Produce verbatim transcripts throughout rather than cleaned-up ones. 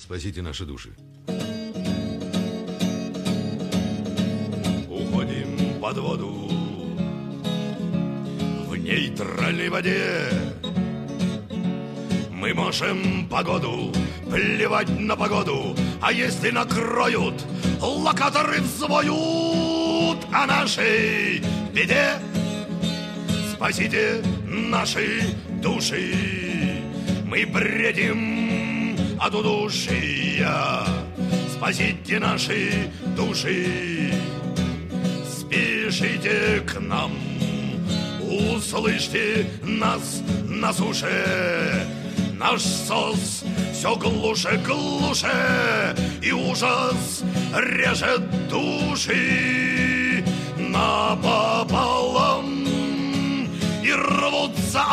Спасите наши души. Уходим под воду в нейтральной воде. Мы можем погоду, плевать на погоду, а если накроют, локаторы взвоют о нашей беде. Спасите наши души, мы бредим от удушья. Спасите наши души, спешите к нам, услышьте нас на суше. Наш сос все глуше, глуше, и ужас режет души напополам, и рвутся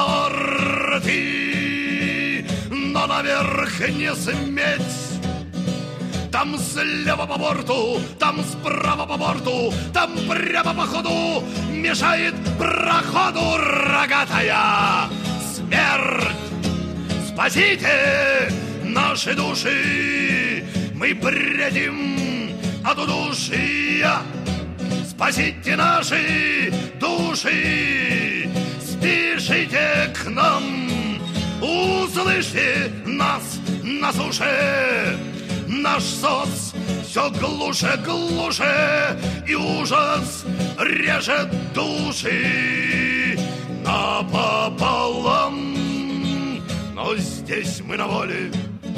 рты, но наверх не сметь. Там слева по борту, там справа по борту, там прямо по ходу мешает проходу рогатая смерть. Спасите наши души, мы бредим от удушья. Спасите наши души, спешите к нам, услышьте нас на суше. Наш сос все глуше, глуше, и ужас режет души напополам. Но здесь мы на воле,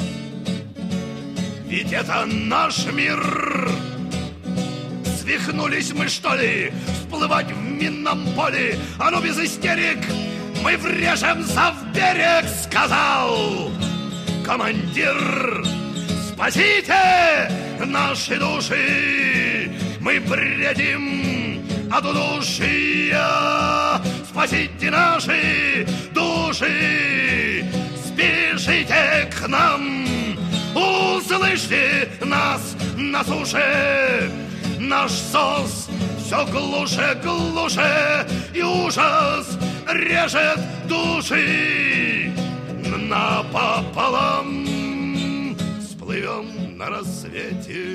ведь это наш мир. Свихнулись мы, что ли, всплывать в минном поле? А ну без истерик, мы врежемся в берег, сказал командир. Спасите наши души, мы бредим от удушья. Спасите наши души, спешите к нам, услышьте нас на суше. Наш сос все глуше, глуше, и ужас режет души напополам. Всплывем на рассвете,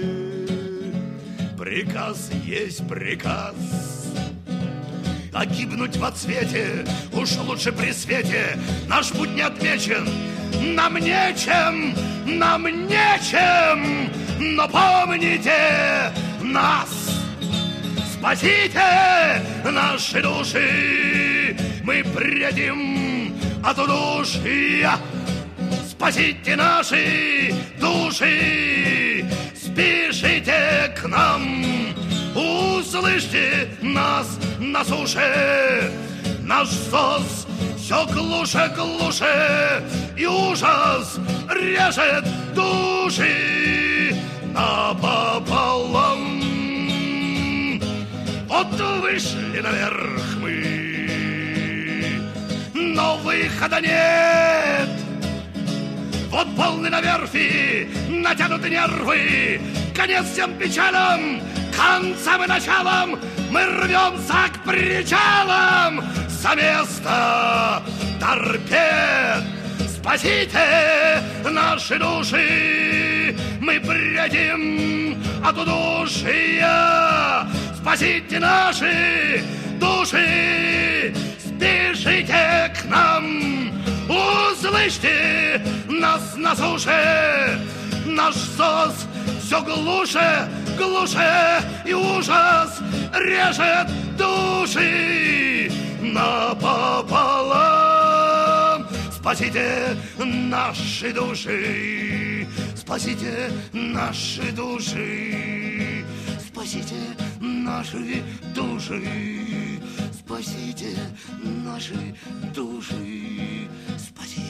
приказ есть приказ. А гибнуть во цвете уж лучше при свете. Наш путь не отмечен, нам нечем, нам нечем. Но помните нас, спасите наши души, мы бредим от удушья. Спасите наши души, спешите к нам, услышьте нас на суше. Наш сос все глуше, глуше, и ужас режет души напополам. Вот вышли наверх мы, но выхода нет. Вот полны на верфи натянуты нервы, конец всем печалям, концам и началам. Мы рвемся к причалам за место торпед. Спасите наши души, мы бредим от удушья. Спасите наши души, спешите к нам, услышьте нас на суше. Наш сос все глуше, глуше, и ужас режет души напополам. Спасите наши души, спасите наши души, спасите наши души, спасите наши души, спасите.